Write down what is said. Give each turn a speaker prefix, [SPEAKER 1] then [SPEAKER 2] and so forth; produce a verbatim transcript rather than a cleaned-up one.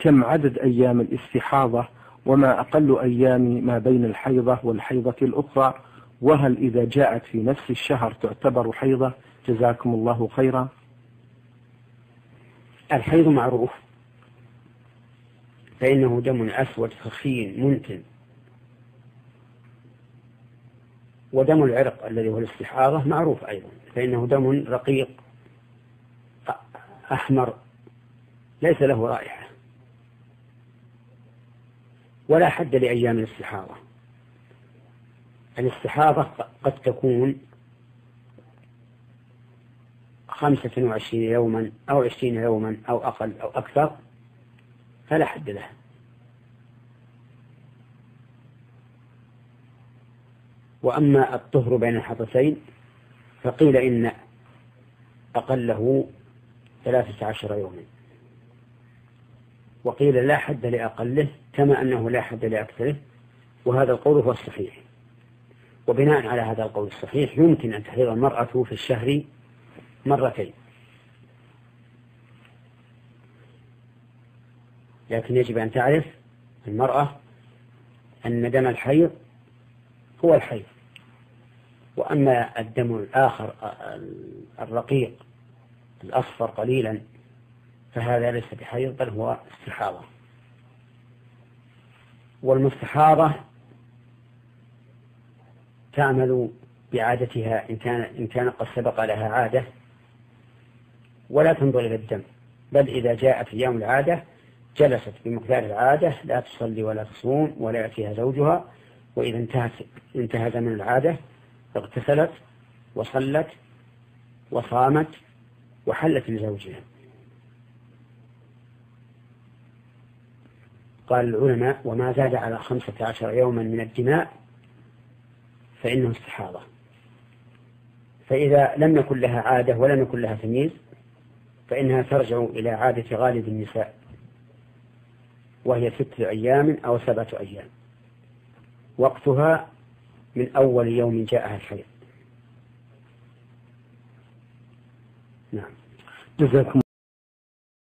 [SPEAKER 1] كم عدد أيام الاستحاضة وما أقل أيام ما بين الحيضة والحيضة الأخرى؟ وهل إذا جاءت في نفس الشهر تعتبر حيضة؟ جزاكم الله خيرا.
[SPEAKER 2] الحيض معروف، فإنه دم أسود خفي منتن، ودم العرق الذي هو الاستحاضة معروف أيضا، فإنه دم رقيق أحمر ليس له رائحة، ولا حد لأيام الاستحاضة. الاستحاضة قد تكون خمسة وعشرين يوما أو عشرين يوما أو أقل أو أكثر، فلا حد له. وأما الطهر بين الحدثين فقيل إن أقله ثلاثة عشر يوما، وقيل لا حد لأقله كما أنه لا حد لأكثره، وهذا القول هو الصحيح. وبناء على هذا القول الصحيح يمكن أن تحيض المرأة في الشهر مرتين، لكن يجب أن تعرف المرأة أن دم الحيض هو الحيض، وأما الدم الآخر الرقيق الأصفر قليلا فهذا ليس بحيض بل هو استحاضة. والمستحاضة تعمل بعادتها إن كان, إن كان قد سبق لها عادة، ولا تنظر إلى الدم، بل إذا جاءت أيام العادة جلست بمقدار العادة، لا تصلي ولا تصوم ولا يأتيها زوجها، وإذا انتهت انتهى زمن العادة اغتسلت وصلت وصامت وحلت لزوجها. قال العلماء: وما زاد على خمسة عشر يوما من الدماء فإنه استحاضة. فإذا لم يكن لها عادة ولم يكن لها تمييز فإنها ترجع إلى عادة غالب النساء، وهي ست أيام أو سبعة أيام، وقتها من أول يوم جاءها الحيض. نعم.
[SPEAKER 1] جزاكم